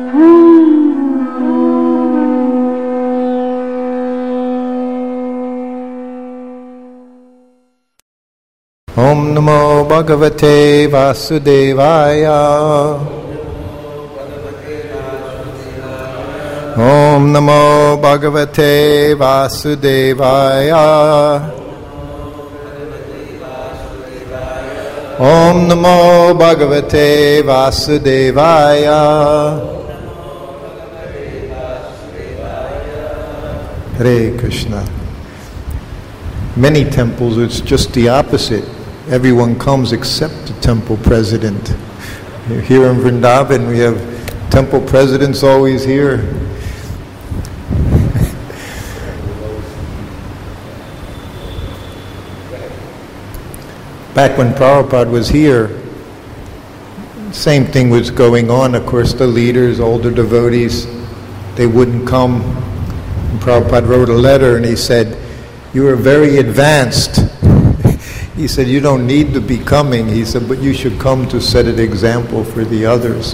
Om Namo Bhagavate Vasudevaya. Om Namo Bhagavate Vasudevaya. Om Namo Bhagavate Vasudevaya. Hare Krishna. Many temples, it's just the opposite. Everyone comes except the temple president. Here in Vrindavan, we have temple presidents always here. Back when Prabhupada was here, same thing was going on. Of course, the leaders, older devotees, they wouldn't come. And Prabhupada wrote a letter and he said, "You are very advanced." He said, "You don't need to be coming." He said, "But you should come to set an example for the others."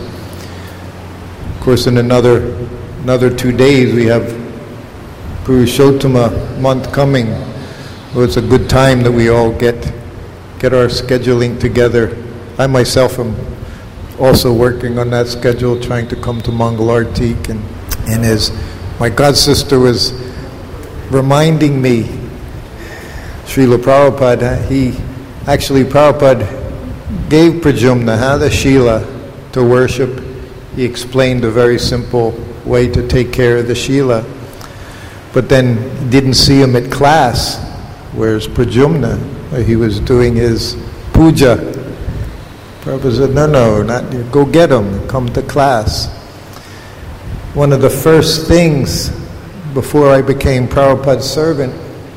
Of course, in another 2 days, we have Purushottama month coming. So it's a good time that we all get our scheduling together. I myself am also working on that schedule, trying to come to Mangal Artik. And as my god sister was reminding me, Srila Prabhupada, Prabhupada gave Pradyumna the Shila to worship. He explained a very simple way to take care of the Shila. But then he didn't see him at class, whereas Pradyumna, he was doing his puja. Prabhupada said, no, go get him, come to class. One of the first things before I became Prabhupada's servant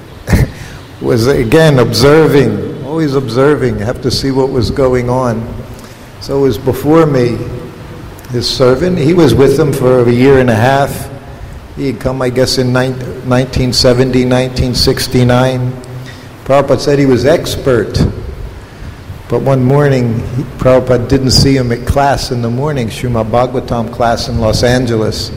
was again observing, always observing. You have to see what was going on. So it was before me, his servant. He was with him for a year and a half. He had come, I guess, in 1970, 1969. Prabhupada said he was expert. But one morning, Prabhupada didn't see him at class in the morning, Srimad Bhagavatam class in Los Angeles.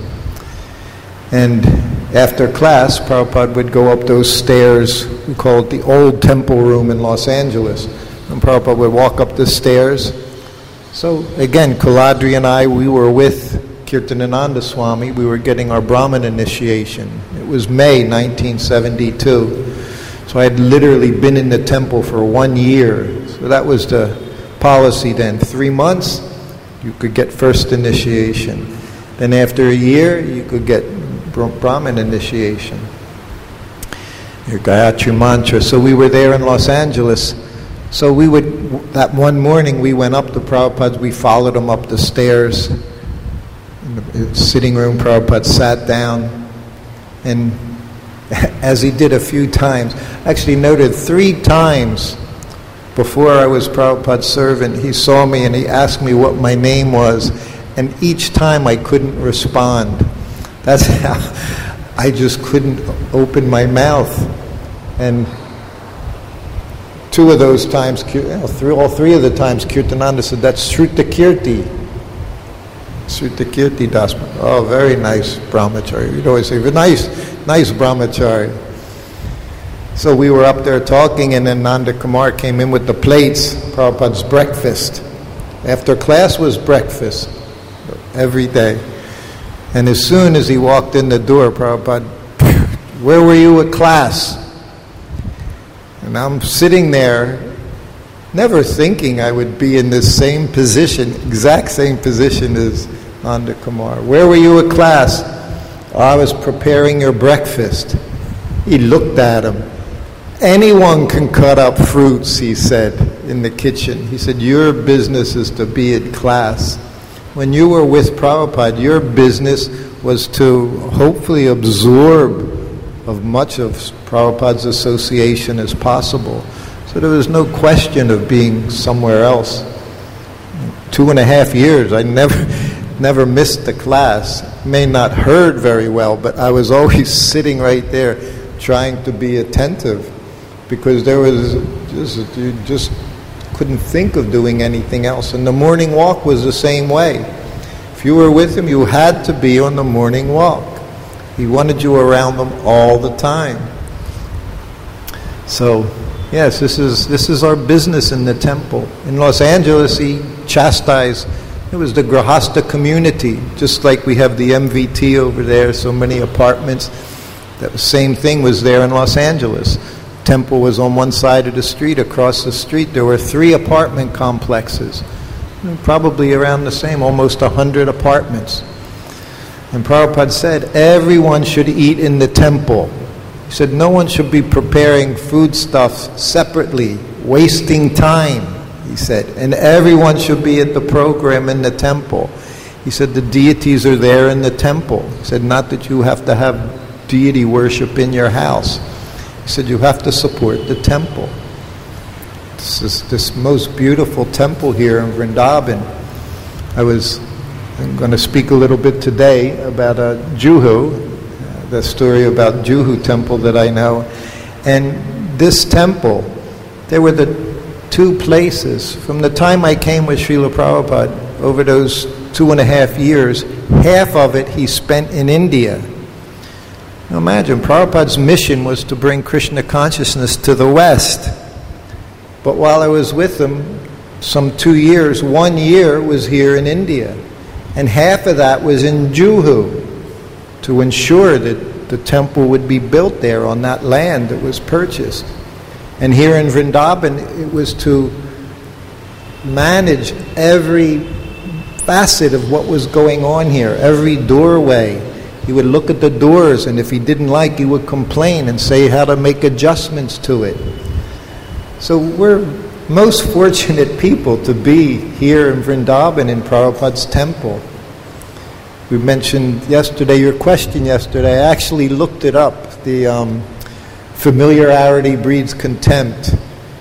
And after class, Prabhupada would go up those stairs. We call it the old temple room in Los Angeles. And Prabhupada would walk up the stairs. So again, Kuladri and I, we were with Kirtanananda Swami. We were getting our Brahmin initiation. It was May 1972. So I had literally been in the temple for 1 year. So that was the policy then. 3 months, you could get first initiation. Then after a year, you could get Brahmin initiation, your Gayatri mantra. So we were there in Los Angeles. So that one morning we went up to Prabhupada, we followed him up the stairs. In the sitting room, Prabhupada sat down, and as he did a few times, actually noted 3 times before I was Prabhupada's servant, he saw me and he asked me what my name was, and each time I couldn't respond. That's how I just couldn't open my mouth. And 2 of those times, all 3 of the times, Kirtananda said, "That's Shrutakirti." Shrutakirti Das. Oh, very nice brahmachari. You'd always say, nice brahmachari. So we were up there talking, and then Nanda Kumar came in with the plates, Prabhupada's breakfast. After class was breakfast, every day. And as soon as he walked in the door, Prabhupada, "Where were you at class?" And I'm sitting there, never thinking I would be in this same position, exact same position as Nanda Kumar. "Where were you at class?" "I was preparing your breakfast." He looked at him. "Anyone can cut up fruits," he said, in the kitchen. He said, "Your business is to be at class." When you were with Prabhupada, your business was to hopefully absorb as much of Prabhupada's association as possible. So there was no question of being somewhere else. 2.5 years, I never missed the class. May not heard very well, but I was always sitting right there trying to be attentive, because you just couldn't think of doing anything else. And the morning walk was the same way. If you were with him, you had to be on the morning walk. He wanted you around them all the time. So, yes, this is our business in the temple. In Los Angeles, he chastised. It was the Grahasta community, just like we have the MVT over there, so many apartments. That same thing was there in Los Angeles. Temple was on one side of the street. Across the street, there were 3 apartment complexes. Probably around the same, almost 100 apartments. And Prabhupada said, everyone should eat in the temple. He said, no one should be preparing foodstuffs separately, wasting time, he said. And everyone should be at the program in the temple. He said, the deities are there in the temple. He said, not that you have to have deity worship in your house. He said, you have to support the temple. This most beautiful temple here in Vrindavan. I'm going to speak a little bit today about Juhu, the story about Juhu temple that I know. And this temple, there were the 2 places. From the time I came with Srila Prabhupada, over those 2.5 years, half of it he spent in India. Now imagine, Prabhupada's mission was to bring Krishna consciousness to the West. But while I was with him, some 2 years, 1 year was here in India. And half of that was in Juhu, to ensure that the temple would be built there on that land that was purchased. And here in Vrindavan, it was to manage every facet of what was going on here, every doorway. He would look at the doors, and if he didn't like, he would complain and say how to make adjustments to it. So we're most fortunate people to be here in Vrindavan in Prabhupada's temple. We mentioned yesterday, your question yesterday, I actually looked it up, the familiarity breeds contempt.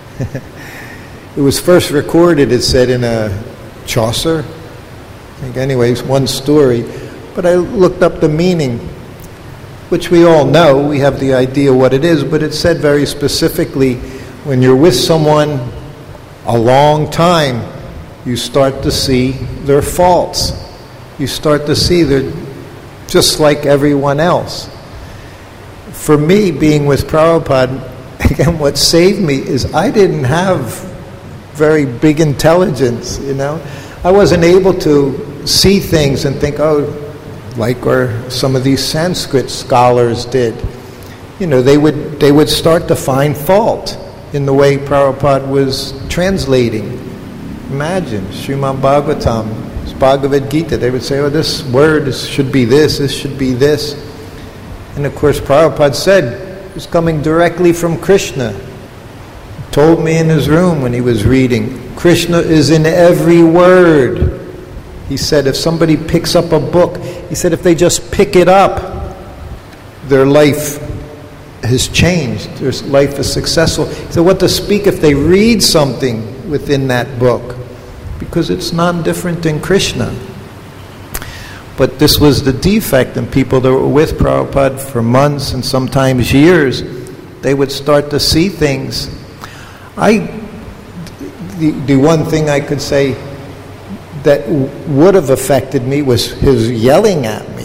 It was first recorded, it said, in a Chaucer. I think anyways, one story. But I looked up the meaning, which we all know, we have the idea what it is, but it said very specifically, when you're with someone a long time, you start to see their faults. You start to see they're just like everyone else. For me, being with Prabhupada, again, what saved me is I didn't have very big intelligence, I wasn't able to see things and think, like some of these Sanskrit scholars did. They would start to find fault in the way Prabhupada was translating. Imagine, Srimad Bhagavatam, Bhagavad Gita, they would say, this word should be this should be this. And of course Prabhupada said, it was coming directly from Krishna. He told me in his room when he was reading, Krishna is in every word. He said, if somebody picks up a book, he said, if they just pick it up, their life has changed. Their life is successful. He said, what to speak if they read something within that book? Because it's non-different than Krishna. But this was the defect in people that were with Prabhupada for months and sometimes years. They would start to see things. The one thing I could say that would have affected me was his yelling at me,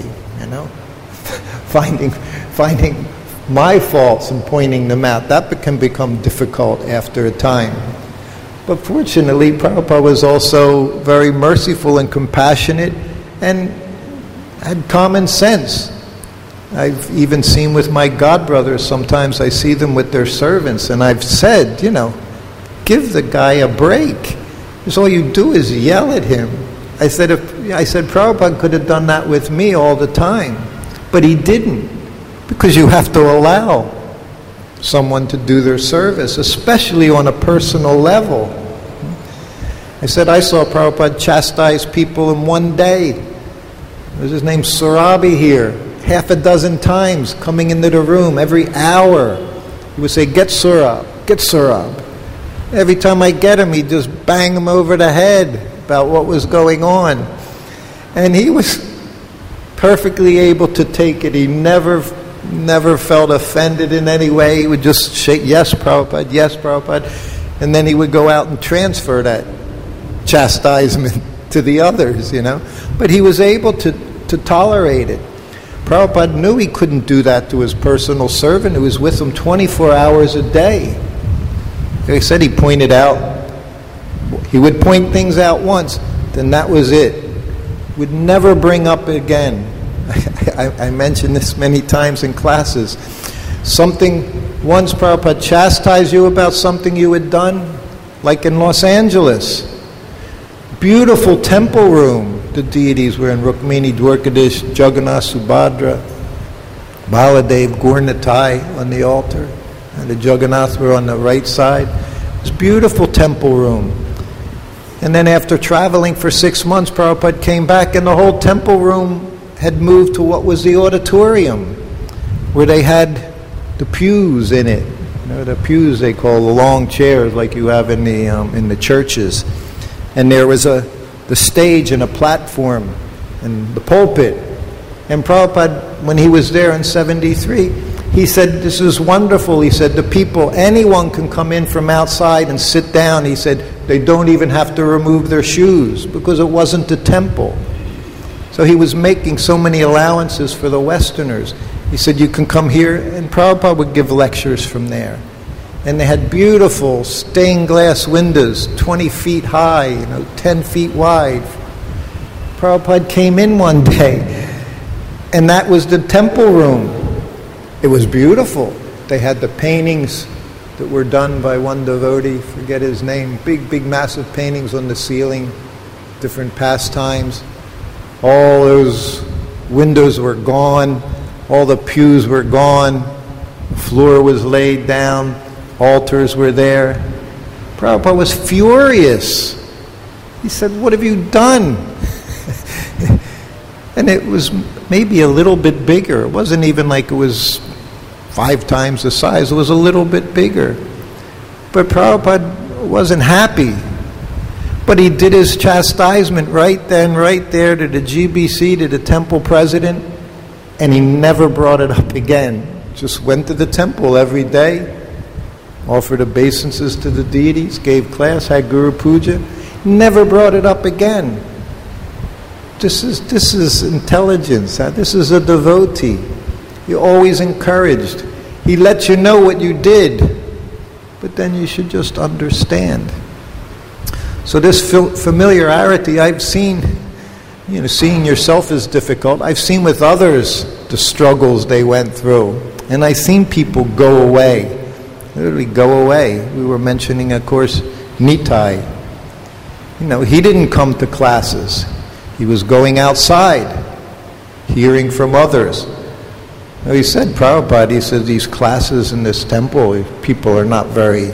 finding my faults and pointing them out. That can become difficult after a time. But fortunately, Prabhupada was also very merciful and compassionate and had common sense. I've even seen with my godbrothers, sometimes I see them with their servants, and I've said, give the guy a break. Because all you do is yell at him. I said Prabhupada could have done that with me all the time, but he didn't, because you have to allow someone to do their service, especially on a personal level. I said I saw Prabhupada chastise people in one day. There's his name Surabi here, 6 times coming into the room every hour. He would say, get Surab, get Surab. Every time I get him, he'd just bang him over the head about what was going on. And he was perfectly able to take it. He never felt offended in any way. He would just shake, yes, Prabhupada, and then he would go out and transfer that chastisement to the others, But he was able to tolerate it. Prabhupada knew he couldn't do that to his personal servant who was with him 24 hours a day. Like I said, he would point things out once, then that was it. Would never bring up again. I mentioned this many times in classes. Once Prabhupada chastised you about something you had done, like in Los Angeles. Beautiful temple room. The deities were in Rukmini, Dwarkadish, Jagannath, Subhadra, Baladev, Gaurnitai on the altar. And the Jagannath were on the right side. It was a beautiful temple room. And then after traveling for 6 months, Prabhupada came back and the whole temple room had moved to what was the auditorium, where they had the pews in it. The pews they call the long chairs like you have in the churches. And there was the stage and a platform and the pulpit. And Prabhupada, when he was there in 73, he said, this is wonderful. He said, the people, anyone can come in from outside and sit down. He said, they don't even have to remove their shoes because it wasn't a temple. So he was making so many allowances for the Westerners. He said, you can come here, and Prabhupada would give lectures from there. And they had beautiful stained glass windows, 20 feet high, 10 feet wide. Prabhupada came in one day, and that was the temple room. It was beautiful. They had the paintings that were done by one devotee, forget his name, big, massive paintings on the ceiling, different pastimes. All those windows were gone. All the pews were gone. The floor was laid down. Altars were there. Prabhupada was furious. He said, what have you done? And it was maybe a little bit bigger. It wasn't even like it was 5 times the size. It was a little bit bigger. But Prabhupada wasn't happy. But he did his chastisement right then, right there to the GBC, to the temple president, and he never brought it up again. Just went to the temple every day, offered obeisances to the deities, gave class, had Guru Puja, never brought it up again. This is intelligence. This is a devotee. You're always encouraged. He lets you know what you did, but then you should just understand. So this familiarity I've seen, seeing yourself is difficult. I've seen with others the struggles they went through. And I've seen people go away, literally go away. We were mentioning, of course, Nitai. He didn't come to classes. He was going outside, hearing from others. He said, Prabhupada, he said, these classes in this temple, people are not very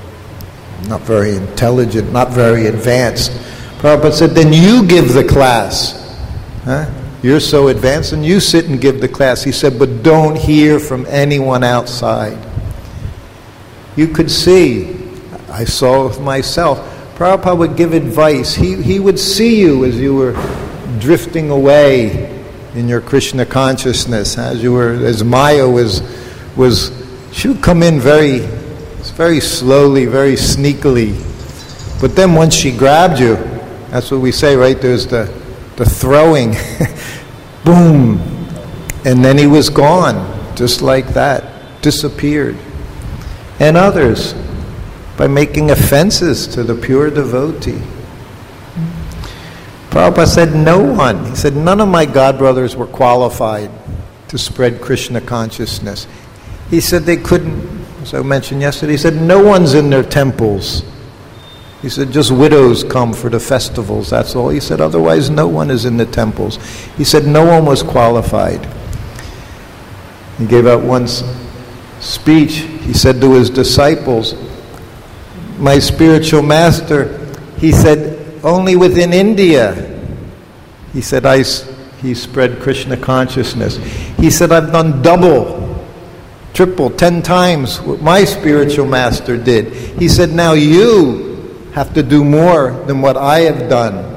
intelligent, not very advanced. Prabhupada said, then you give the class. You're so advanced, and you sit and give the class. He said, but don't hear from anyone outside. You could see, I saw with myself, Prabhupada would give advice. He would see you as you were drifting away in your Krishna consciousness, as Maya was she would come in very slowly, very sneakily. But then once she grabbed you, that's what we say, right? There's the throwing, boom, and then he was gone, just like that, disappeared. And others, by making offenses to the pure devotee. Prabhupada said, no one. He said, none of my godbrothers were qualified to spread Krishna consciousness. He said they couldn't, as I mentioned yesterday, he said, no one's in their temples. He said, just widows come for the festivals, that's all. He said, otherwise no one is in the temples. He said, no one was qualified. He gave out one speech. He said to his disciples, my spiritual master, he said, only within India, he said, he spread Krishna consciousness. He said, I've done double, triple, 10 times what my spiritual master did. He said, now you have to do more than what I have done.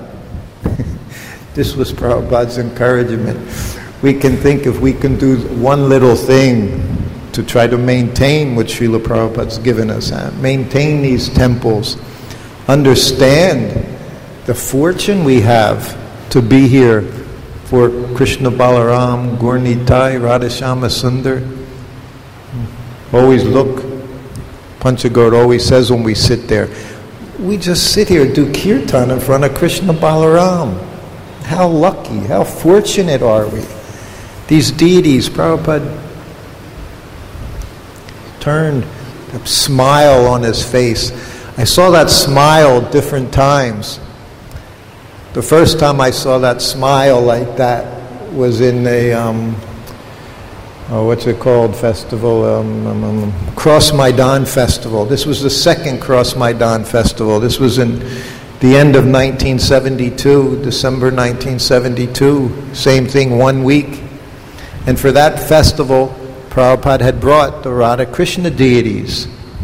This was Prabhupada's encouragement. We can think if we can do one little thing to try to maintain what Srila Prabhupada's given us, maintain these temples, understand the fortune we have to be here for Krishna Balaram, Gaur Nitai, Radhashama Sundar. Always look, Panchagod always says when we sit there, we just sit here and do kirtan in front of Krishna Balaram. How lucky, how fortunate are we? These deities, Prabhupada turned a smile on his face. I saw that smile different times. The first time I saw that smile like that was in a, what's it called, festival, Cross Maidan Festival. This was the second Cross Maidan Festival. This was in the end of 1972, December 1972. Same thing, 1 week. And for that festival, Prabhupada had brought the Radha Krishna deities.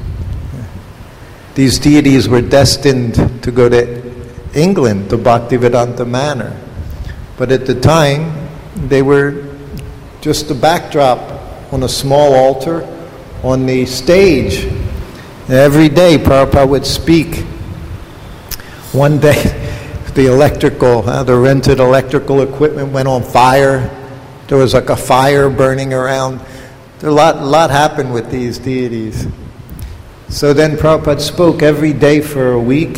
These deities were destined to go to England, to Bhaktivedanta Manor. But at the time, they were just a backdrop on a small altar on the stage. And every day, Prabhupada would speak. One day, the rented electrical equipment went on fire. There was like a fire burning around. A lot happened with these deities. So then Prabhupada spoke every day for a week.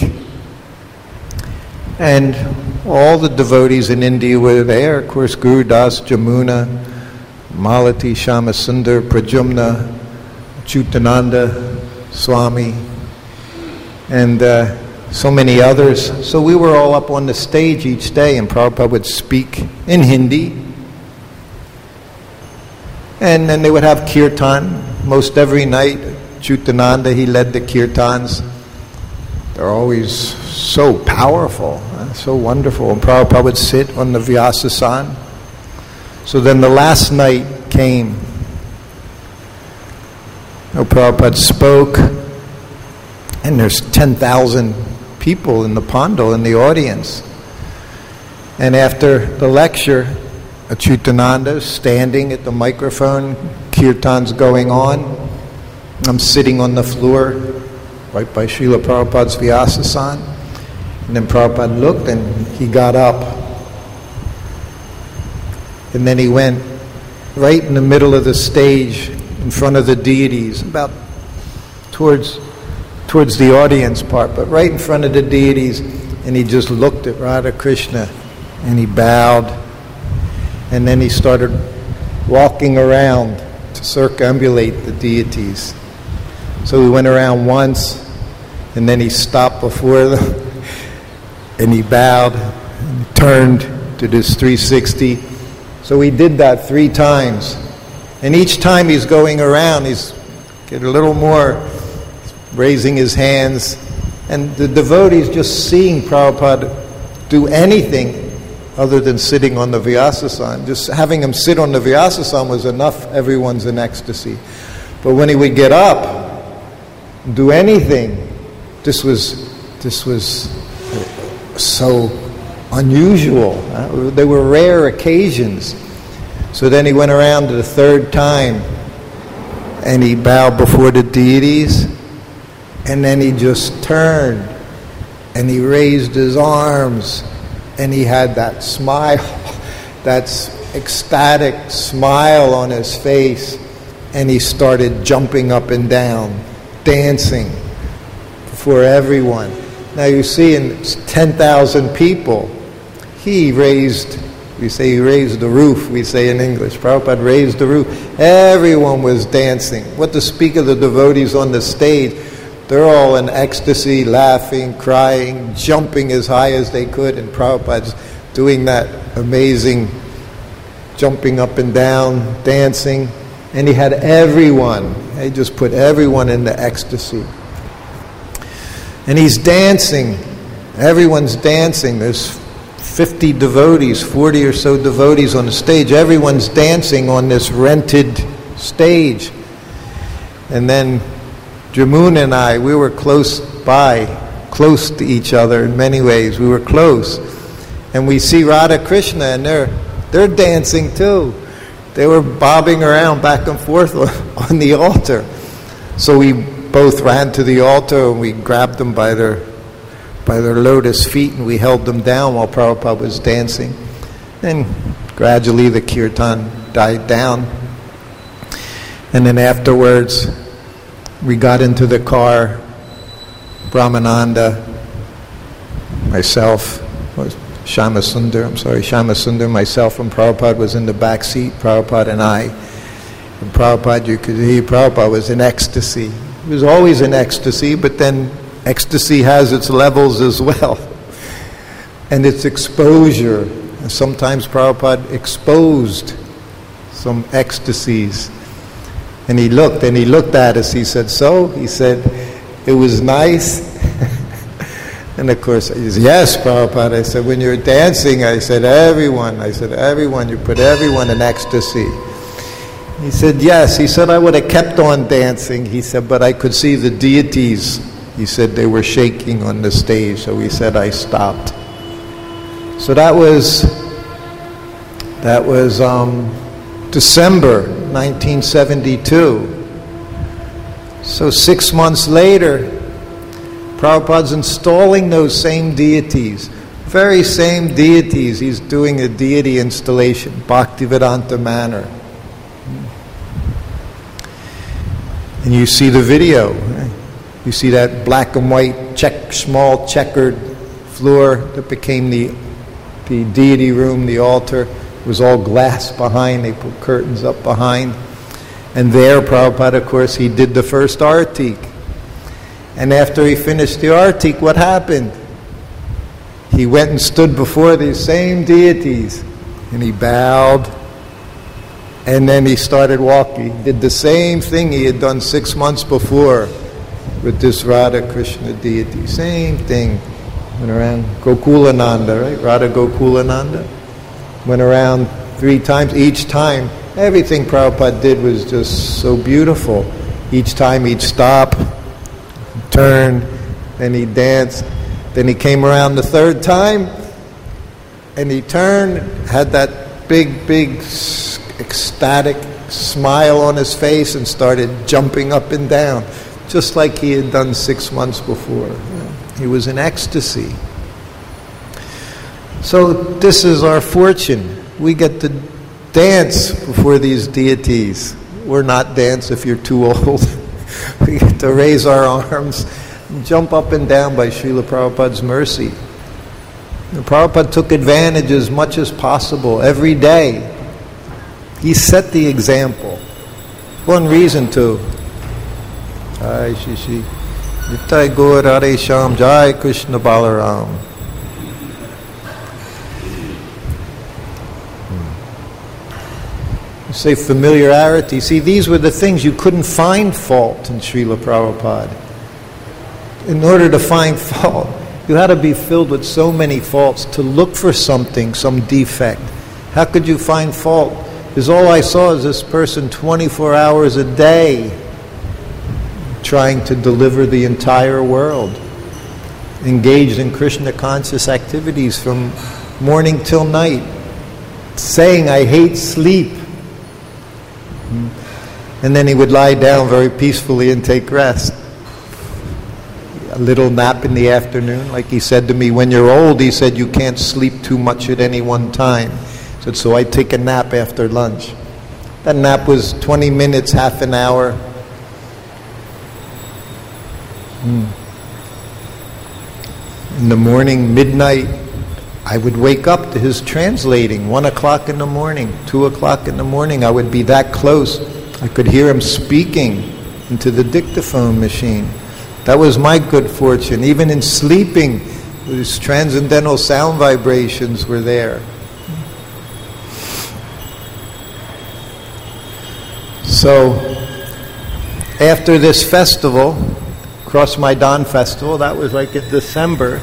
And all the devotees in India were there. Of course, Guru Das, Jamuna, Malati, Shyamasundar, Pradyumna, Chutananda, Swami, and so many others. So we were all up on the stage each day, and Prabhupada would speak in Hindi. And then they would have kirtan most every night. Chutananda, he led the kirtans. They're always so powerful, so wonderful. And Prabhupada would sit on the Vyasasana. So then the last night came. Prabhupada spoke, and there's 10,000 people in the pandal, in the audience. And after the lecture, Achutananda standing at the microphone, kirtan's going on. I'm sitting on the floor, right by Srila Prabhupada's Vyasasana. And then Prabhupada looked and he got up. And then he went right in the middle of the stage, in front of the deities, about towards the audience part, but right in front of the deities, and he just looked at Radha Krishna, and he bowed, and then he started walking around to circumambulate the deities. So he went around once, and then he stopped before them, and he bowed, and turned to this 360. So he did that 3 times. And each time he's going around, he's getting a little more, raising his hands. And the devotees just seeing Prabhupada do anything other than sitting on the Vyasasana. Just having him sit on the Vyasasana was enough. Everyone's in ecstasy. But when he would get up, do anything, this was so unusual. They were rare occasions. So then he went around to the 3rd time, and he bowed before the deities, and then he just turned, and he raised his arms, and he had that smile, that ecstatic smile on his face, and he started jumping up and down, dancing before everyone. Now you see, in 10,000 people, he raised the roof, we say in English. Prabhupada raised the roof. Everyone was dancing. What to speak of the devotees on the stage? They're all in ecstasy, laughing, crying, jumping as high as they could, and Prabhupada's doing that amazing jumping up and down, dancing. And he had everyone. He just put everyone into ecstasy. And he's dancing. Everyone's dancing. There's 50 devotees, 40 or so devotees on the stage. Everyone's dancing on this rented stage. And then Jamuna and I, we were close to each other in many ways. We were close. And we see Radha Krishna, and they're dancing too. They were bobbing around back and forth on the altar. So we both ran to the altar, and we grabbed them by their by their lotus feet, and we held them down while Prabhupada was dancing. Then gradually the kirtan died down. And then afterwards, we got into the car, Brahmananda, myself, Shyamasundar, myself, and Prabhupada was in the back seat, Prabhupada and I. And Prabhupada, you could hear Prabhupada was in ecstasy. He was always in ecstasy, but then ecstasy has its levels as well. And its exposure. And sometimes Prabhupada exposed some ecstasies. And he looked at us. He said, "So?" He said, "It was nice." And of course, he said, "Yes, Prabhupada." I said, "When you're dancing," I said, everyone, you put everyone in ecstasy." He said, "Yes." He said, "I would have kept on dancing." He said, "But I could see the deities." He said, "They were shaking on the stage." So he said, "I stopped." So that was December 1972. So 6 months later, Prabhupada's installing those same deities, very same deities. He's doing a deity installation, Bhaktivedanta Manor. And you see the video. Right? You see that black and white small checkered floor that became the deity room, the altar. It was all glass behind. They put curtains up behind. And there, Prabhupada, of course, he did the first artik. And after he finished the artik, what happened? He went and stood before these same deities. And he bowed. And then he started walking. He did the same thing he had done 6 months before with this Radha Krishna deity. Same thing. Went around Gokulananda, right? Radha Gokulananda. Went around 3 times. Each time, everything Prabhupada did was just so beautiful. Each time he'd stop, turn, then he'd dance. Then he came around the 3rd time, and he turned, had that big, ecstatic smile on his face and started jumping up and down, just like he had done 6 months before. He was in ecstasy. So this is our fortune. We get to dance before these deities. Or not dance if you're too old. We get to raise our arms and jump up and down by Srila Prabhupada's mercy. And Prabhupada took advantage as much as possible every day. He set the example. One reason to. Jai Shri Nitai Gaur Radhe Shyam Jai Krishna Balaram. You say familiarity. See, these were the things you couldn't find fault in Srila Prabhupada. In order to find fault, you had to be filled with so many faults to look for something, some defect. How could you find fault? Because all I saw is this person 24 hours a day trying to deliver the entire world, engaged in Krishna conscious activities from morning till night, saying, "I hate sleep." And then he would lie down very peacefully and take rest. A little nap in the afternoon, like he said to me, "When you're old," he said, "you can't sleep too much at any one time." He said, "So I take a nap after lunch." That nap was 20 minutes, half an hour. In the morning, midnight, I would wake up to his translating. 1 o'clock in the morning, 2 o'clock in the morning, I would be that close. I could hear him speaking into the dictaphone machine. That was my good fortune. Even in sleeping, these transcendental sound vibrations were there. So, after this festival, Cross Maidan Festival, that was like in December,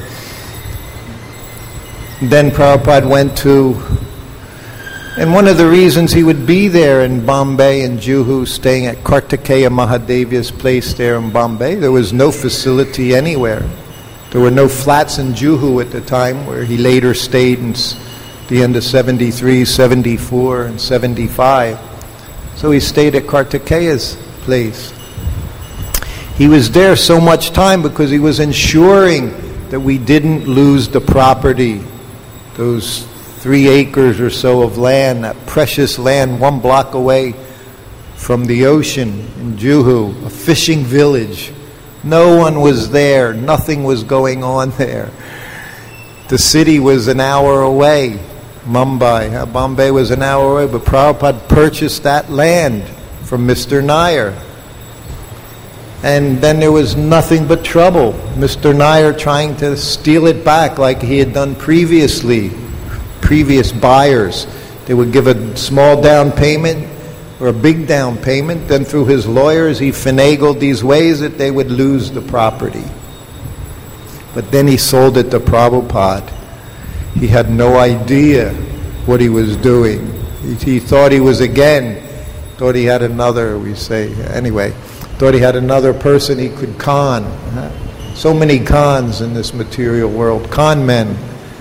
then Prabhupada went to, and one of the reasons he would be there in Bombay and Juhu, staying at Kartikeya Mahadeva's place there in Bombay, there was no facility anywhere. There were no flats in Juhu at the time, where he later stayed in the end of 73, 74, and 75. So he stayed at Kartikeya's place. He was there so much time because he was ensuring that we didn't lose the property, those 3 acres or so of land, that precious land 1 block away from the ocean in Juhu, a fishing village. No one was there. Nothing was going on there. The city was an hour away. Mumbai, Bombay was an hour away, but Prabhupada purchased that land from Mr. Nair. And then there was nothing but trouble. Mr. Nair trying to steal it back like he had done previously. Previous buyers. They would give a small down payment or a big down payment. Then through his lawyers he finagled these ways that they would lose the property. But then he sold it to Prabhupada. He had no idea what he was doing. He thought he was thought he had another, thought he had another person he could con. So many cons in this material world, con men.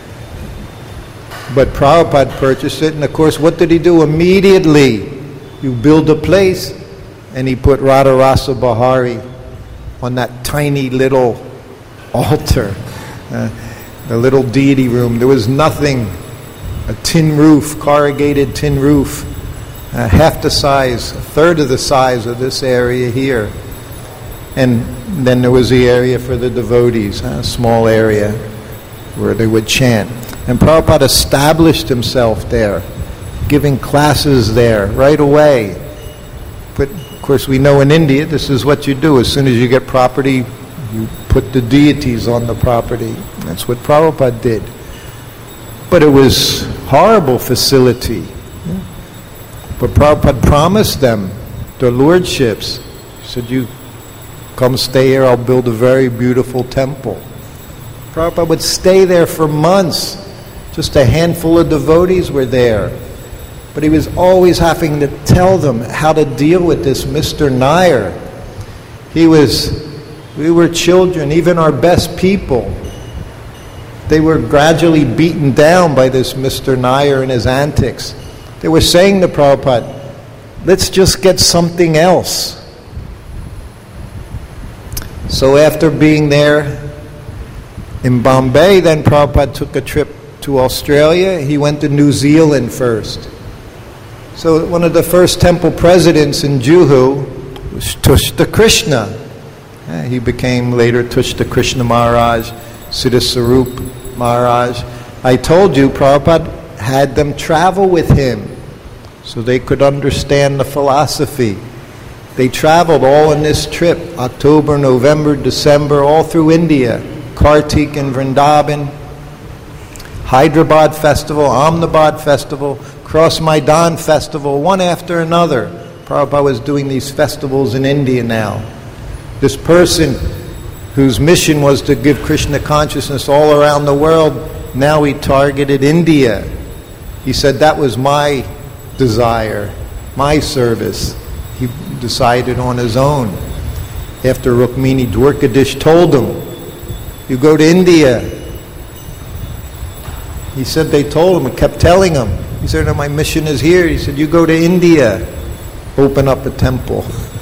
But Prabhupada purchased it, and of course, what did he do? Immediately, you build a place, and he put Radha Rasa Bahari on that tiny little altar, the little deity room. There was nothing, a tin roof, corrugated tin roof, half the size, a third of the size of this area here. And then there was the area for the devotees, a small area where they would chant. And Prabhupada established himself there, giving classes there right away. But of course we know in India this is what you do. As soon as you get property, you put the deities on the property. That's what Prabhupada did. But it was horrible facility. But Prabhupada promised them their lordships. He said, you come stay here, I'll build a very beautiful temple. Prabhupada would stay there for months. Just a handful of devotees were there. But he was always having to tell them how to deal with this Mr. Nair. We were children, even our best people. They were gradually beaten down by this Mr. Nair and his antics. They were saying to Prabhupada, let's just get something else. So after being there in Bombay, then Prabhupada took a trip to Australia. He went to New Zealand first. So one of the first temple presidents in Juhu was Tushta Krishna. He became later Tushta Krishna Maharaj, Siddhasarup Maharaj. I told you Prabhupada had them travel with him so they could understand the philosophy. They traveled all in this trip, October, November, December, all through India, Kartik and Vrindavan, Hyderabad Festival, Ahmedabad Festival, Cross Maidan Festival, one after another. Prabhupada was doing these festivals in India now. This person whose mission was to give Krishna consciousness all around the world, now he targeted India. He said, that was my desire, my service. He decided on his own. After Rukmini Dwarkadish told him, you go to India. He said they told him, kept telling him. He said, no, my mission is here. He said, you go to India, open up a temple.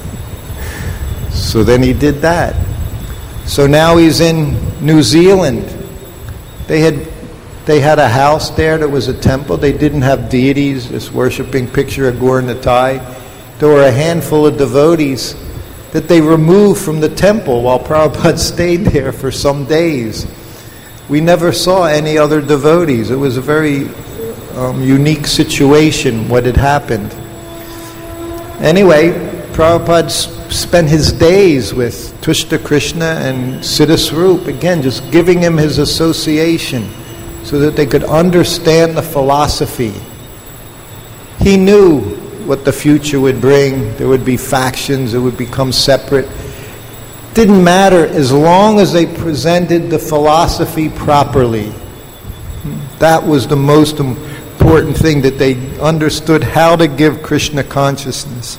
So then he did that. So now he's in New Zealand. They had a house there that was a temple. They didn't have deities, just worshipping picture of Gaur Nitai. There were a handful of devotees that they removed from the temple while Prabhupada stayed there for some days. We never saw any other devotees. It was a very unique situation, what had happened. Anyway, Prabhupada spent his days with Tushta Krishna and Siddhasarup, again, just giving him his association so that they could understand the philosophy. He knew what the future would bring. There would be factions, it would become separate. Didn't matter as long as they presented the philosophy properly. That was the most important thing, that they understood how to give Krishna consciousness.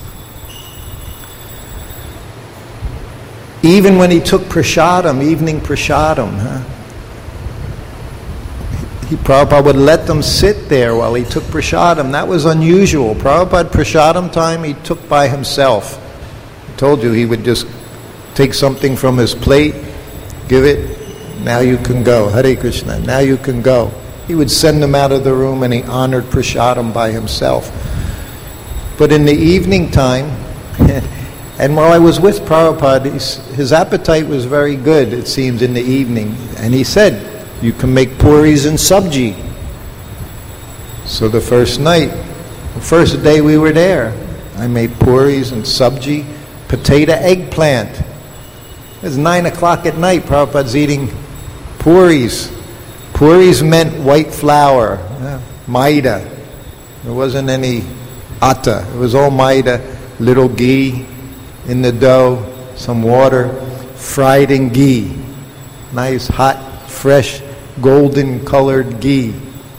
Even when he took prasadam, evening prasadam, Prabhupada would let them sit there while he took prasadam. That was unusual. Prabhupada prasadam time he took by himself. I told you he would just take something from his plate, give it, now you can go. Hare Krishna, now you can go. He would send them out of the room, and he honored prasadam by himself. But in the evening time, and while I was with Prabhupada, his appetite was very good, it seems, in the evening. And he said, you can make puris and sabji. So the first night, the first day we were there, I made puris and sabji, potato eggplant. It was 9 o'clock at night, Prabhupada's eating puris. Puris meant white flour, maida. There wasn't any atta. It was all maida, little ghee in the dough, some water, fried in ghee. Nice, hot, fresh, golden colored ghee.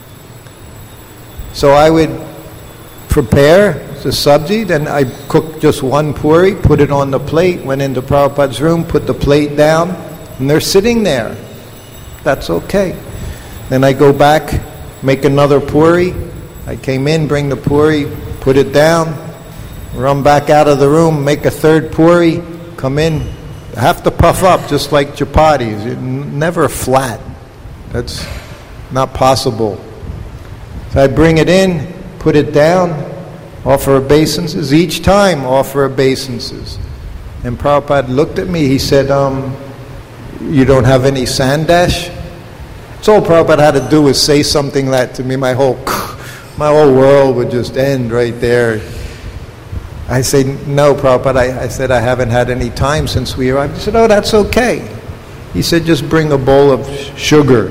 So I would prepare the sabji, then I cooked just one puri, put it on the plate, went into Prabhupada's room, put the plate down, and they're sitting there. That's okay. Then I go back, make another puri. I came in, bring the puri, put it down, run back out of the room, make a third puri, come in. I have to puff up just like chapatis. You're never flat. That's not possible. So I bring it in, put it down, offer obeisances. Each time offer obeisances. And Prabhupada looked at me, he said, you don't have any sandash? So all Prabhupada had to do was say something like that to me. My whole world would just end right there. I say, no, Prabhupada. I said, I haven't had any time since we arrived. He said, oh, that's okay. He said, just bring a bowl of sugar.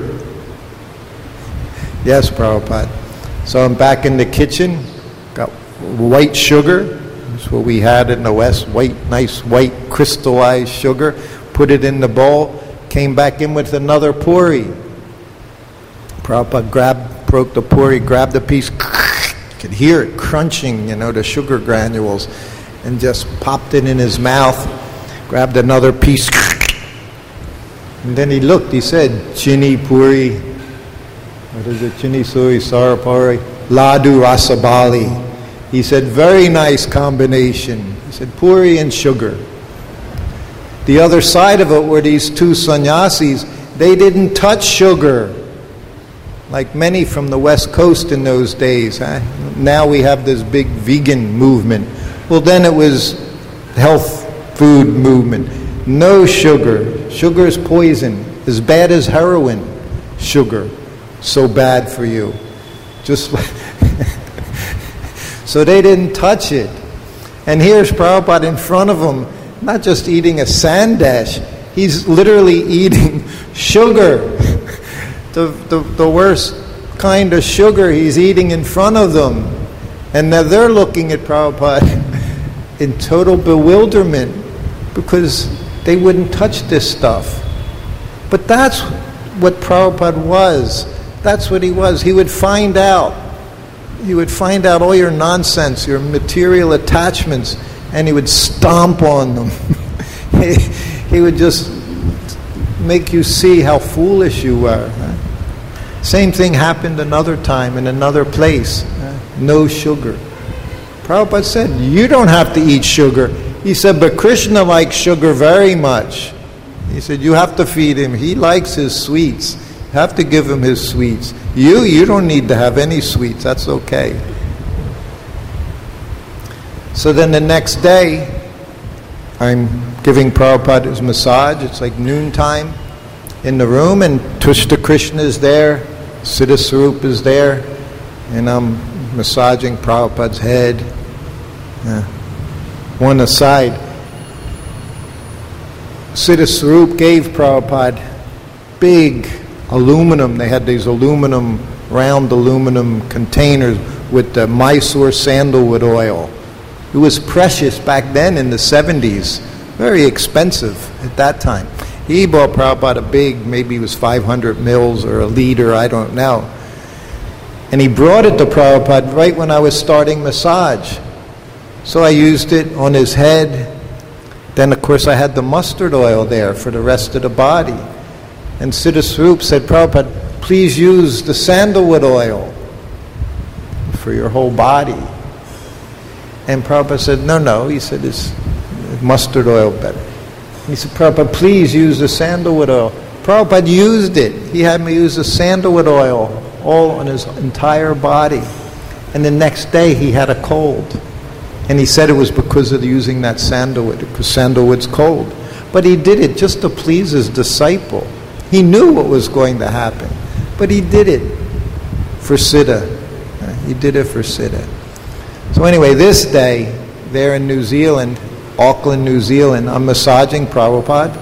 Yes, Prabhupada. So I'm back in the kitchen, got white sugar. That's what we had in the West, nice white crystallized sugar. Put it in the bowl, came back in with another puri. Prabhupada broke the puri, grabbed the piece, could hear it crunching, the sugar granules, and just popped it in his mouth, grabbed another piece, and then he looked, he said, Chini puri, what is it, Chini suri sarapari, ladu rasabali. He said, very nice combination. He said, puri and sugar. The other side of it were these two sannyasis. They didn't touch sugar, like many from the West Coast in those days. Now we have this big vegan movement. Well, then it was health food movement. No sugar. Sugar is poison. As bad as heroin. Sugar. So bad for you. Just like so they didn't touch it. And here's Prabhupada in front of them, not just eating a sandash, he's literally eating sugar. The worst kind of sugar he's eating in front of them. And now they're looking at Prabhupada in total bewilderment because they wouldn't touch this stuff. But that's what Prabhupada was. That's what he was. He would find out. He would find out all your nonsense, your material attachments, and he would stomp on them. He would just make you see how foolish you were. Same thing happened another time in another place. No sugar. Prabhupada said, you don't have to eat sugar. He said, but Krishna likes sugar very much. He said, you have to feed him. He likes his sweets. You have to give him his sweets. You don't need to have any sweets. That's okay. So then the next day, I'm giving Prabhupada his massage. It's like noontime in the room, and Tushta Krishna is there. Siddha Swarup is there. And I'm massaging Prabhupada's head. One aside, Siddha Swarup gave Prabhupada big aluminum. They had these round aluminum containers with the Mysore sandalwood oil. It was precious back then in the 70s. Very expensive at that time. He bought Prabhupada a big, maybe it was 500 mils or a liter, I don't know. And he brought it to Prabhupada right when I was starting massage. So I used it on his head. Then, of course, I had the mustard oil there for the rest of the body. And Siddha Swarup said, Prabhupada, please use the sandalwood oil for your whole body. And Prabhupada said, no. He said, it's mustard oil better. He said, Prabhupada, please use the sandalwood oil. Prabhupada used it. He had me use the sandalwood oil all on his entire body. And the next day he had a cold. And he said it was because of using that sandalwood, because sandalwood's cold. But he did it just to please his disciple. He knew what was going to happen. But he did it for Siddha. He did it for Siddha. So anyway, this day, there in New Zealand, Auckland, New Zealand, I'm massaging Prabhupada.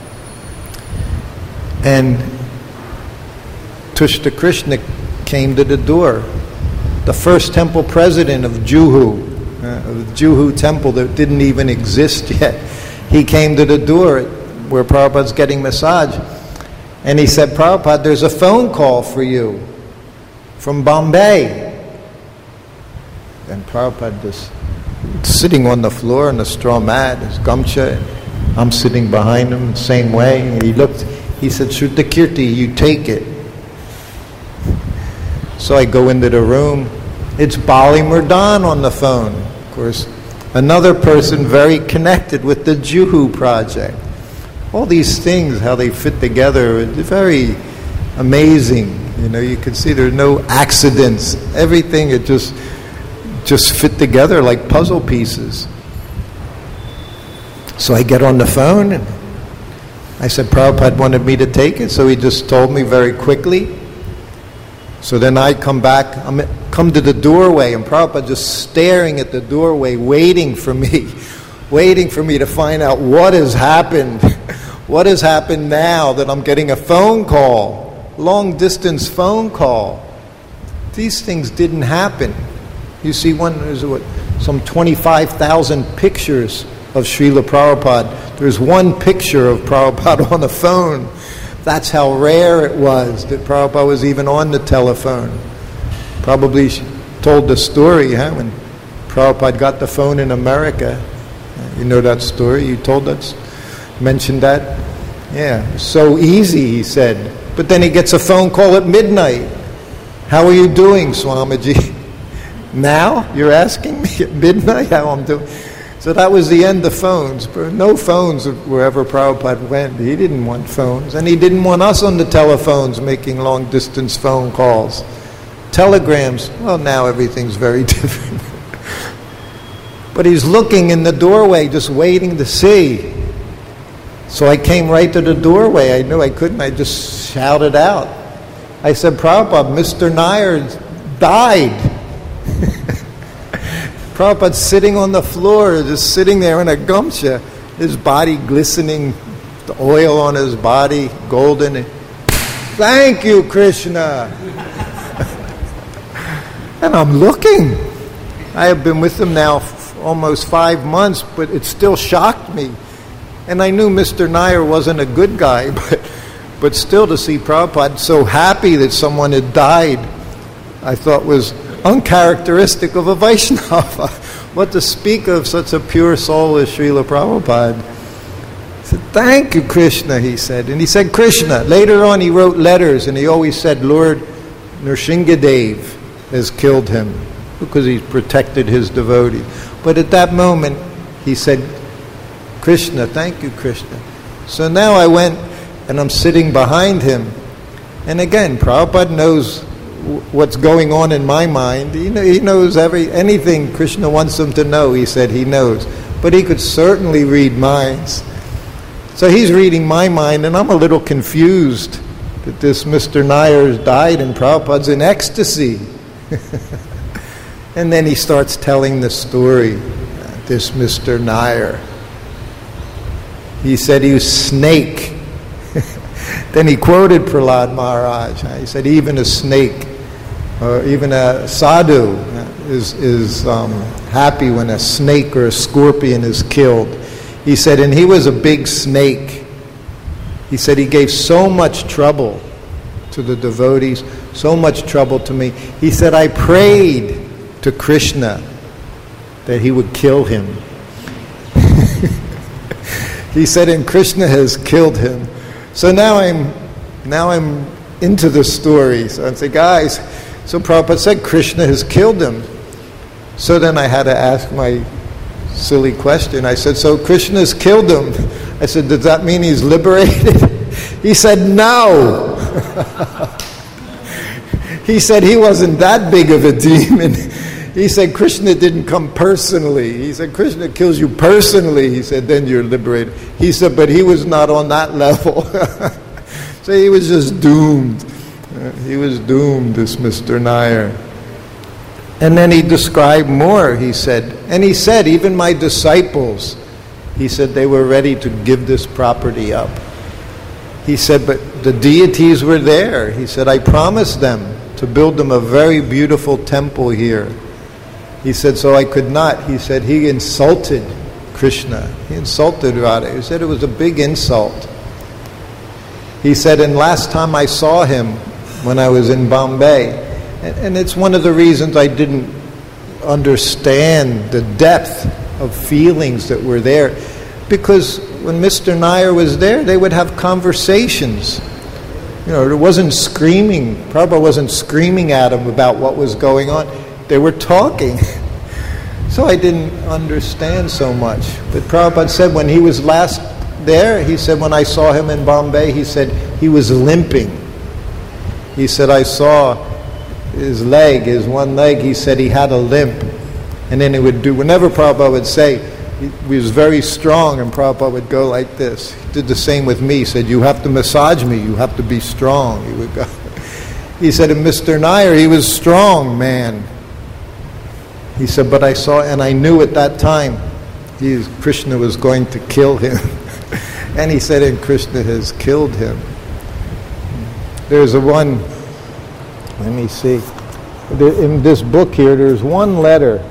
And Tushta Krishna came to the door. The first temple president of Juhu, the Juhu temple that didn't even exist yet. He came to the door where Prabhupada's getting massage. And he said, Prabhupada, there's a phone call for you from Bombay. And Prabhupada just sitting on the floor on a straw mat, his gamcha. I'm sitting behind him, same way. And he looked, he said, Shrutakirti, you take it. So I go into the room. It's Bali Murdan on the phone. Of course, another person very connected with the Juhu project. All these things, how they fit together, it's very amazing. You know, you can see there's no accidents. Everything, it just fit together like puzzle pieces. So I get on the phone and I said, Prabhupada wanted me to take it, so he just told me very quickly. So then I come back, come to the doorway, and Prabhupada just staring at the doorway, waiting for me to find out what has happened. What has happened now that I'm getting a phone call, long distance phone call. These things didn't happen. You see, there's some 25,000 pictures of Srila Prabhupada. There's one picture of Prabhupada on the phone. That's how rare it was that Prabhupada was even on the telephone. Probably told the story, when Prabhupada got the phone in America. You know that story? You told us, mentioned that? Yeah, so easy, he said. But then he gets a phone call at midnight. How are you doing, Swamiji? Now? You're asking me at midnight how I'm doing? So that was the end of phones. No phones wherever Prabhupada went. He didn't want phones. And he didn't want us on the telephones making long-distance phone calls. Telegrams, well, now everything's very different. But he's looking in the doorway, just waiting to see. So I came right to the doorway. I knew I couldn't. I just shouted out. I said, Prabhupada, Mr. Nair died. Prabhupada's sitting on the floor, just sitting there in a gamcha, his body glistening, the oil on his body, golden. Thank you, Krishna. And I'm looking. I have been with him now almost 5 months, but it still shocked me. And I knew Mr. Nair wasn't a good guy, but still to see Prabhupada so happy that someone had died, I thought was uncharacteristic of a Vaishnava. What to speak of such a pure soul as Srila Prabhupada. He said, thank you, Krishna, he said. And he said, Krishna. Later on he wrote letters, and he always said, Lord Nrsingadev has killed him, because he's protected his devotee. But at that moment, he said, Krishna, thank you, Krishna. So now I went, and I'm sitting behind him. And again, Prabhupada knows what's going on in my mind. He knows anything Krishna wants him to know, he said he knows. But he could certainly read minds. So he's reading my mind, and I'm a little confused that this Mr. Nair's died and Prabhupada's in ecstasy. And then he starts telling the story, this Mr. Nair. He said he was snake. Then he quoted Prahlad Maharaj. He said even a snake, or even a sadhu is happy when a snake or a scorpion is killed. He said, and he was a big snake. He said he gave so much trouble to the devotees, so much trouble to me. He said, I prayed to Krishna that he would kill him. He said, and Krishna has killed him. So now I'm into the story. So I say, guys, so Prabhupada said Krishna has killed him. So then I had to ask my silly question. I said, so Krishna has killed him. I said, does that mean he's liberated? He said, no. He said he wasn't that big of a demon. He said Krishna didn't come personally. He said Krishna kills you personally. He said then you're liberated. He said but he was not on that level. So he was just doomed. He was doomed, this Mr. Nair. And then he described more, he said. And he said, even my disciples, he said they were ready to give this property up. He said, but the deities were there. He said, I promised them to build them a very beautiful temple here. He said, so I could not. He said, he insulted Krishna. He insulted Radha. He said it was a big insult. He said, and last time I saw him, when I was in Bombay, and it's one of the reasons I didn't understand the depth of feelings that were there, because when Mr. Nair was there, they would have conversations. You know, it wasn't screaming. Prabhupada wasn't screaming at him about what was going on. They were talking. So I didn't understand so much. But Prabhupada said when he was last there, he said when I saw him in Bombay, he said he was limping. He said I saw his leg, his one leg, he said he had a limp. And then he would do, whenever Prabhupada would say, he was very strong, and Prabhupada would go like this. He did the same with me. He said, you have to massage me, you have to be strong. He would go. He said, and Mr. Nair, he was strong, man. He said, but I saw, and I knew at that time, Krishna was going to kill him. And he said, and Krishna has killed him. There's one, let me see. In this book here, there's one letter.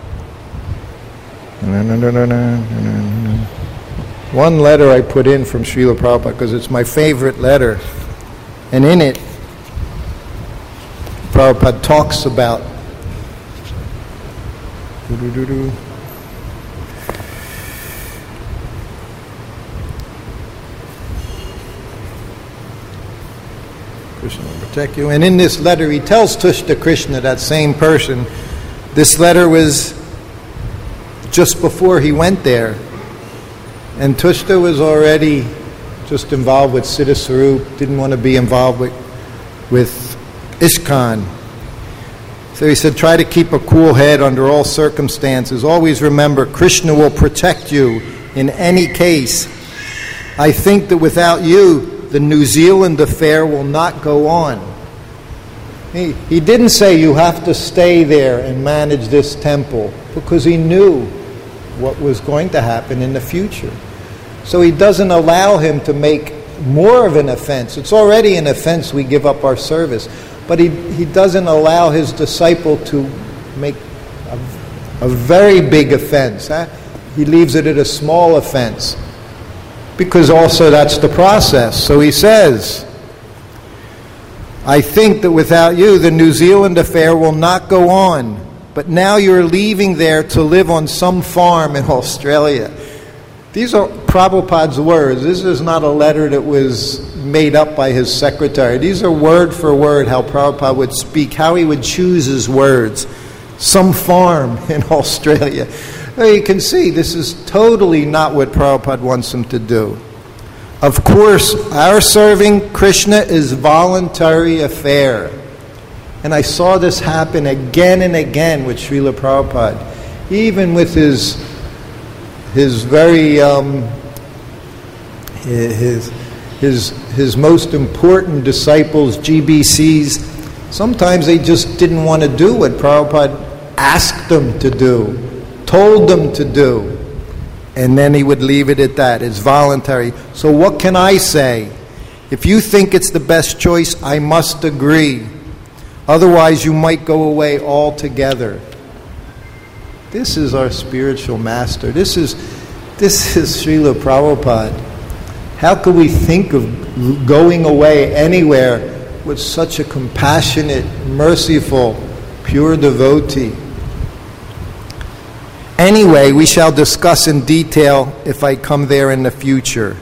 One letter I put in from Srila Prabhupada because it's my favorite letter. And in it, Prabhupada talks about Krishna will protect you. And in this letter, he tells Tushta Krishna, that same person, this letter was just before he went there. And Tushta was already just involved with Siddha Swarup, didn't want to be involved with ISKCON. So he said, try to keep a cool head under all circumstances. Always remember, Krishna will protect you in any case. I think that without you, the New Zealand affair will not go on. He didn't say you have to stay there and manage this temple, because he knew what was going to happen in the future. So he doesn't allow him to make more of an offense. It's already an offense we give up our service. But he doesn't allow his disciple to make a very big offense. He leaves it at a small offense. Because also that's the process. So he says, I think that without you, the New Zealand affair will not go on. But now you're leaving there to live on some farm in Australia. These are Prabhupada's words. This is not a letter that was made up by his secretary. These are word for word how Prabhupada would speak, how he would choose his words. Some farm in Australia. Now you can see this is totally not what Prabhupada wants him to do. Of course, our serving Krishna is voluntary affair. And I saw this happen again and again with Srila Prabhupada. Even with his very his most important disciples, GBCs, sometimes they just didn't want to do what Prabhupada asked them to do, told them to do, and then he would leave it at that. It's voluntary. So what can I say? If you think it's the best choice, I must agree. Otherwise, you might go away altogether. This is our spiritual master. This is Srila Prabhupada. How could we think of going away anywhere with such a compassionate, merciful, pure devotee? Anyway, we shall discuss in detail if I come there in the future.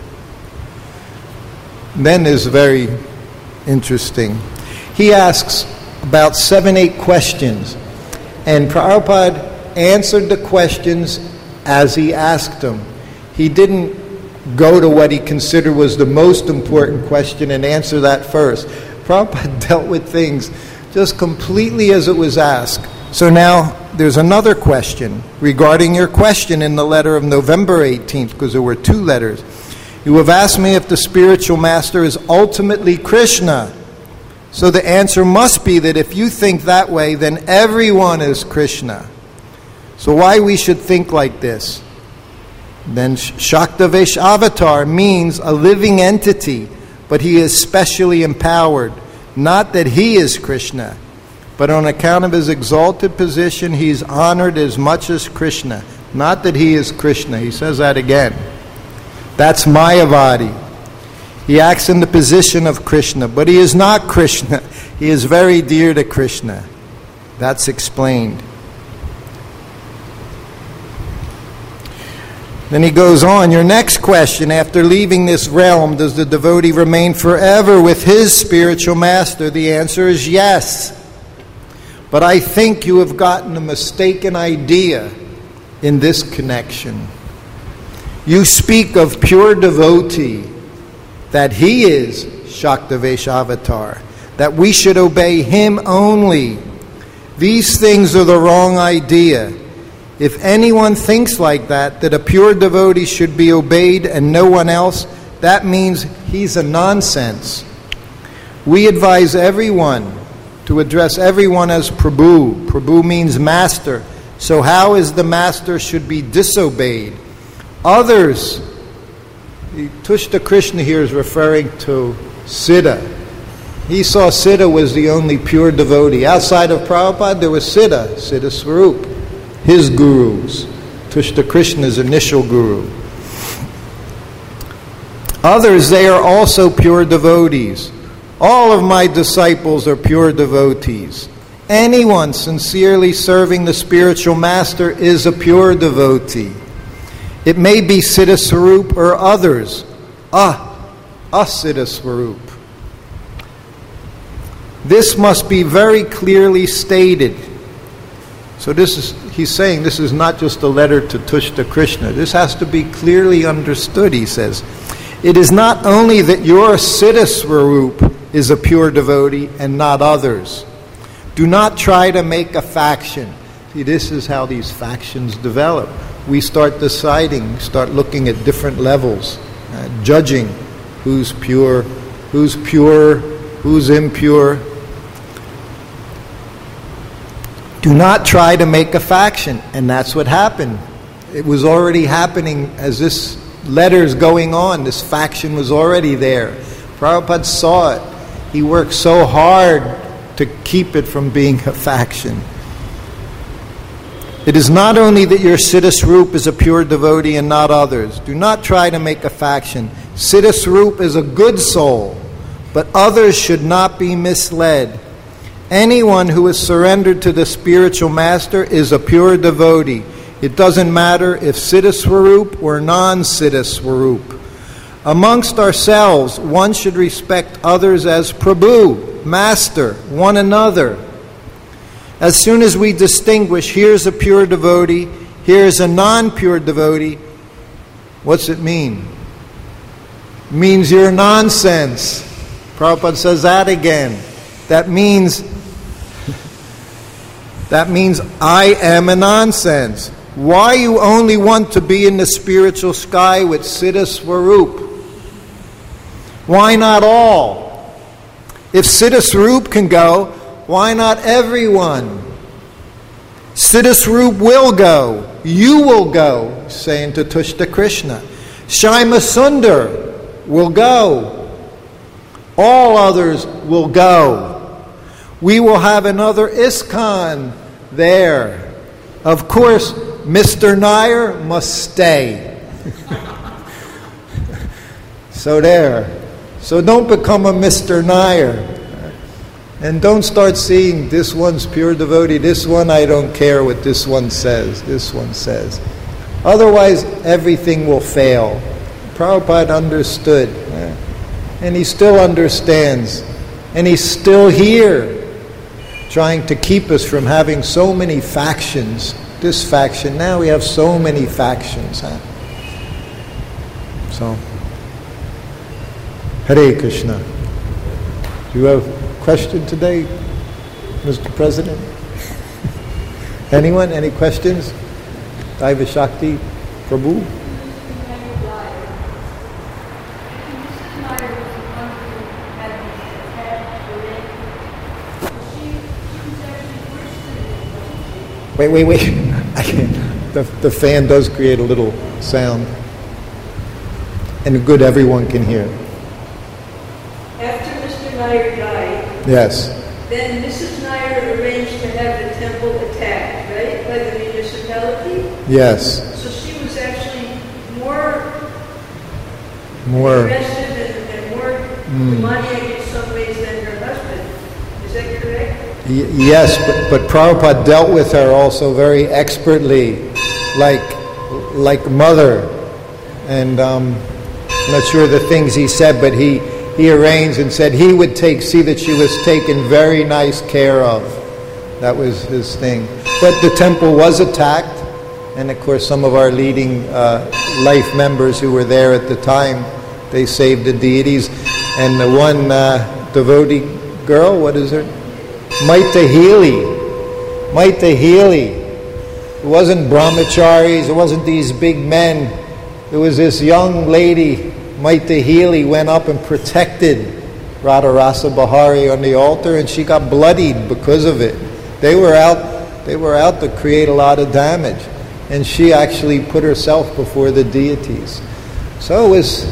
Then is very interesting. He asks about 7-8 questions, and Prabhupada answered the questions as he asked them. He didn't go to what he considered was the most important question and answer that first. Prabhupada dealt with things just completely as it was asked. So now there's another question regarding your question in the letter of November 18th, because there were 2 letters. You have asked me if the spiritual master is ultimately Krishna. So the answer must be that if you think that way, then everyone is Krishna. So why we should think like this? Then Shaktavesh Avatar means a living entity, but he is specially empowered. Not that he is Krishna, but on account of his exalted position, he is honored as much as Krishna. Not that he is Krishna. He says that again. That's Mayavadi. He acts in the position of Krishna, but he is not Krishna. He is very dear to Krishna. That's explained. Then he goes on, your next question, after leaving this realm, does the devotee remain forever with his spiritual master? The answer is yes. But I think you have gotten a mistaken idea in this connection. You speak of pure devotee, that he is Shaktavesh Avatar, that we should obey him only. These things are the wrong idea. If anyone thinks like that a pure devotee should be obeyed and no one else, that means he's a nonsense. We advise everyone to address everyone as Prabhu. Prabhu means master. So how is the master should be disobeyed? Others, Tushta Krishna here is referring to Siddha. He saw Siddha was the only pure devotee. Outside of Prabhupada, there was Siddha Swarup, his gurus, Tushta Krishna's initial guru. Others, they are also pure devotees. All of my disciples are pure devotees. Anyone sincerely serving the spiritual master is a pure devotee. It may be Siddha Swarup or others. Siddha Swarup. This must be very clearly stated. So he's saying this is not just a letter to Tushta Krishna. This has to be clearly understood, he says. It is not only that your Siddha Swarup is a pure devotee and not others. Do not try to make a faction. See, this is how these factions develop. We start deciding, start looking at different levels, judging who's pure, who's impure. Do not try to make a faction. And that's what happened. It was already happening as this letter's going on. This faction was already there. Prabhupada saw it. He worked so hard to keep it from being a faction. It is not only that your Siddha Swarup is a pure devotee and not others. Do not try to make a faction. Siddha Swarup is a good soul, but others should not be misled. Anyone who is surrendered to the spiritual master is a pure devotee. It doesn't matter if Siddha Swarup or non-Siddha Swarup. Amongst ourselves, one should respect others as Prabhu, master, one another. As soon as we distinguish, here's a pure devotee, here's a non-pure devotee, what's it mean? It means you're nonsense. Prabhupada says that again. That means I am a nonsense. Why you only want to be in the spiritual sky with Siddha Swarup? Why not all? If Siddha Swarup can go, why not everyone? Siddha Swarup will go. You will go, saying to Tushta Krishna. Shyama Sundar will go. All others will go. We will have another ISKCON there. Of course, Mr. Nair must stay. So there. So don't become a Mr. Nair. And don't start seeing this one's pure devotee, this one I don't care what this one says, this one says. Otherwise, everything will fail. Prabhupada understood. And he still understands. And he's still here, trying to keep us from having so many factions. This faction, now we have so many factions. So, Hare Krishna. Do you have a question today, Mr. President? Anyone? Any questions? Daiva Shakti Prabhu? Wait. I can't. The fan does create a little sound. And good, everyone can hear. After Mr. Nair died, yes, then Mrs. Nair arranged to have the temple attacked, right, by the municipality? Yes. So she was actually more aggressive and more demoniac in some ways than her husband. Is that correct? Yes, but Prabhupada dealt with her also very expertly, like mother. And I'm not sure the things he said, but he arranged and said he would see that she was taken very nice care of. That was his thing. But the temple was attacked, and of course some of our leading life members who were there at the time, they saved the deities. And the one devotee girl, what is her? Maita Healy. It wasn't brahmacharis, it wasn't these big men. It was this young lady, Maita Healy, went up and protected Radharasa Bahari on the altar, and she got bloodied because of it. They were out to create a lot of damage, and she actually put herself before the deities. So it was,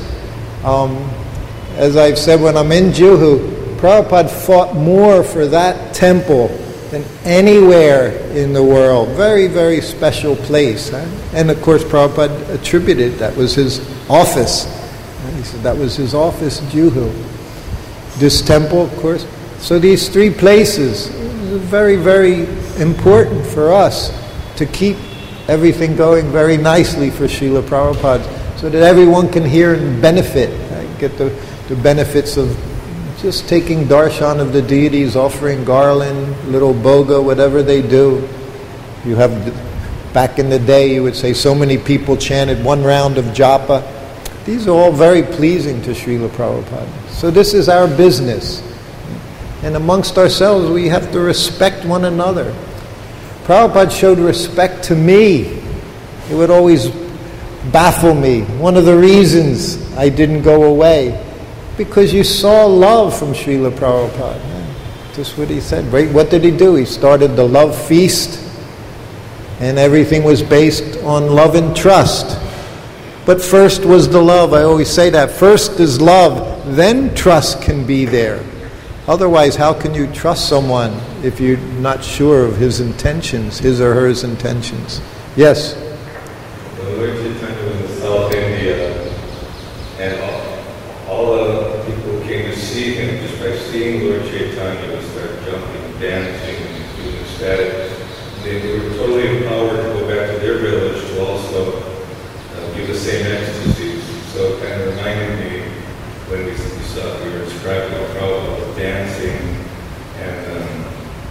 as I've said, when I'm in Juhu, Prabhupada fought more for that temple than anywhere in the world. Very, very special place. Huh? And of course Prabhupada attributed that was his office. He said that was his office, Juhu. This temple, of course. So these three places are very, very important for us to keep everything going very nicely for Srila Prabhupada, so that everyone can hear and benefit, get the benefits of just taking darshan of the deities, offering garland, little boga, whatever they do. You have, back in the day, you would say so many people chanted one round of japa. These are all very pleasing to Srila Prabhupada. So this is our business. And amongst ourselves, we have to respect one another. Prabhupada showed respect to me. It would always baffle me. One of the reasons I didn't go away, because you saw love from Srila Prabhupada. Just what he said. Right? What did he do? He started the love feast, and everything was based on love and trust. But first was the love. I always say that. First is love, then trust can be there. Otherwise, how can you trust someone if you're not sure of his intentions, his or her intentions? Yes? When Lord Chaitanya was in South India, and all the people who came to see him, just by seeing Lord Chaitanya, would start jumping, dancing, and doing ecstatic. They were totally empowered to go back to their village to also give the same ecstasies. So it kind of reminded me when we were describing the Prabhupada with dancing and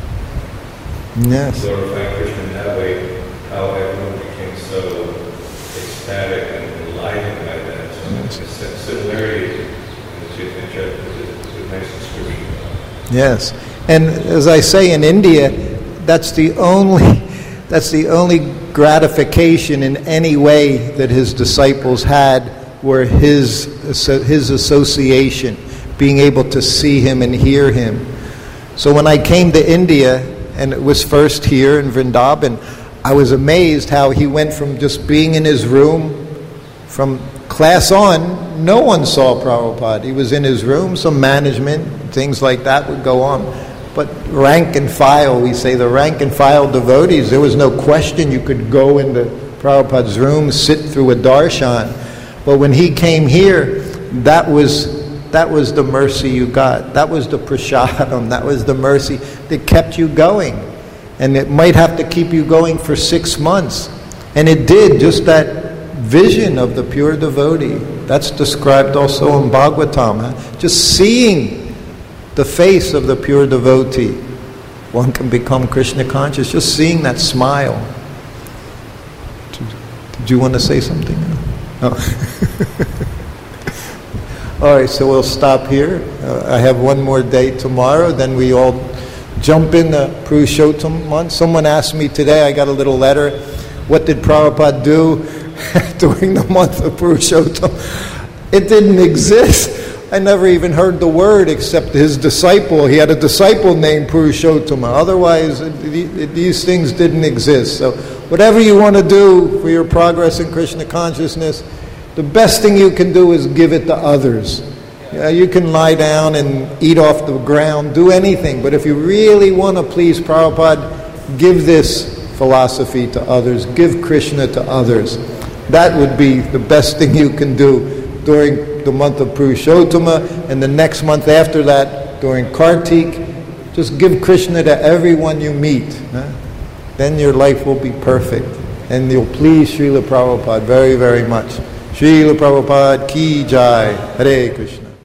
yes, glorifying Krishna in that way, how everyone became so ecstatic and enlightened by that. So it's a similarity in the Chaitanya Charitamrita. It's a nice description of that. yes. And as I say, in India, that's the only gratification in any way that his disciples had were his association, being able to see him and hear him. So when I came to India, and it was first here in Vrindavan, I was amazed how he went from just being in his room, from class on, no one saw Prabhupada. He was in his room, some management, things like that would go on. But rank and file, we say the rank and file devotees, there was no question you could go into Prabhupada's room, sit through a darshan. But when he came here, that was the mercy you got. That was the prasadam. That was the mercy that kept you going. And it might have to keep you going for 6 months. And it did, just that vision of the pure devotee. That's described also in Bhagavatam. Just seeing the face of the pure devotee, one can become Krishna conscious. Just seeing that smile. Did you want to say something? Oh. All right, so we'll stop here. I have one more day tomorrow, then we all jump in the Purushottam month. Someone asked me today, I got a little letter, what did Prabhupada do during the month of Purushottam? It didn't exist. I never even heard the word except his disciple. He had a disciple named Purushottama. Otherwise, these things didn't exist. So whatever you want to do for your progress in Krishna consciousness, the best thing you can do is give it to others. You can lie down and eat off the ground, do anything. But if you really want to please Prabhupada, give this philosophy to others. Give Krishna to others. That would be the best thing you can do during the month of Purushottama, and the next month after that, during Kartik. Just give Krishna to everyone you meet. Then your life will be perfect. And you'll please Srila Prabhupada very, very much. Srila Prabhupada ki jai. Hare Krishna.